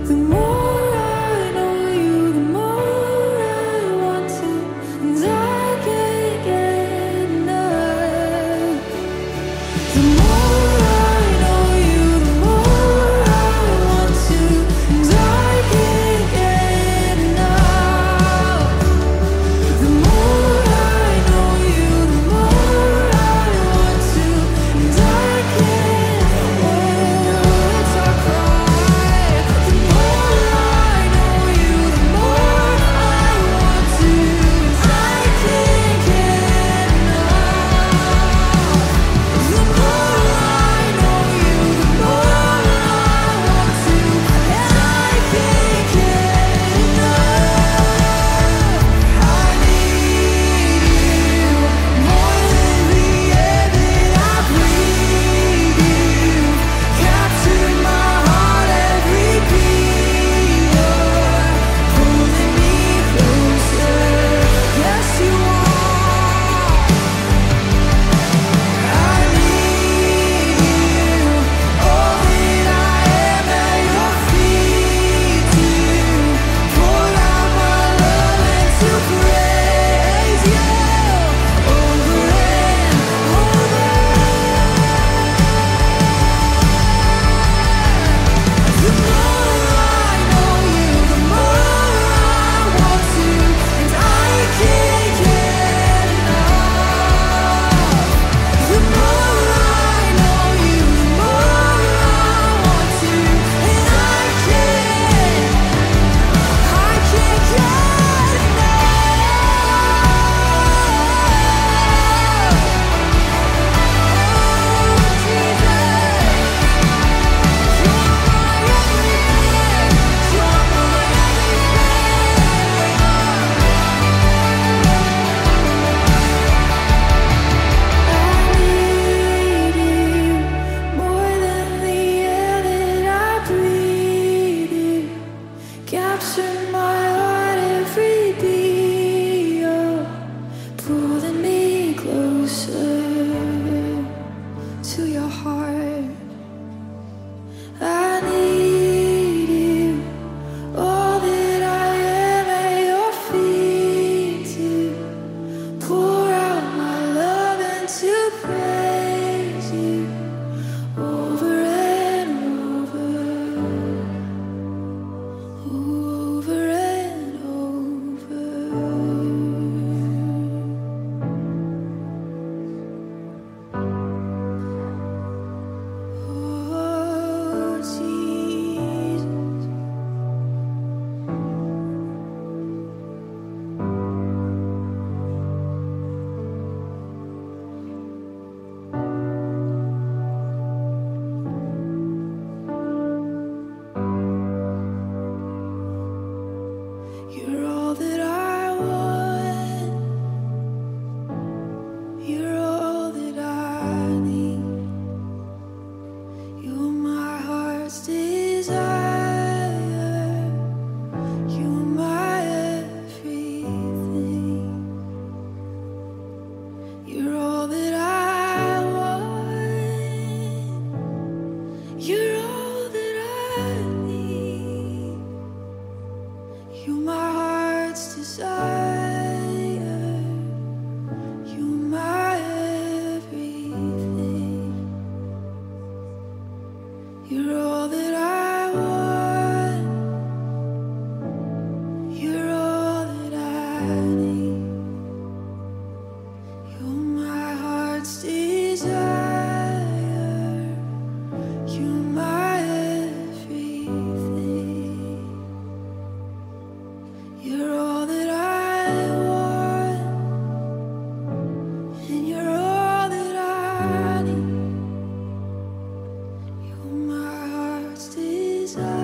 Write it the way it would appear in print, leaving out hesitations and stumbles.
The more I know you, the more I want to, and I can't get enough. The more I know you, the more I want to, and I can't get enough. The more I know you, the more I want to, and I can't. Oh, it's our cry. The more I know you, the more I want to, and I can't get enough. The more I know you, the more I want to, and I can't get enough. I need you more than the air that I breathe. You've captured my heart, every beat. You're pulling me closer. Yes, you are. I need you, all that I am at your feet. To pour out my love and to praise you over and over. The more I know you, the more I want to, and I can't get enough. The more I know you, the more I want to, and I can't get capture my heart, every beat. You're pulling me closer to your heart. I need you, all that I am at your feet. To pour out my love and to praise you over and over. Over and over. Oh, Jesus. You're all that I want. You're all that I need. You're my heart's desire. You're my everything. You're all that I want. You're all that I need. You're my heart's desire. You're my everything. You're all that I want. You're all that I need. You're my heart's desire. You're my everything. You're all that I want, and you're all that I need. You're my heart's desire.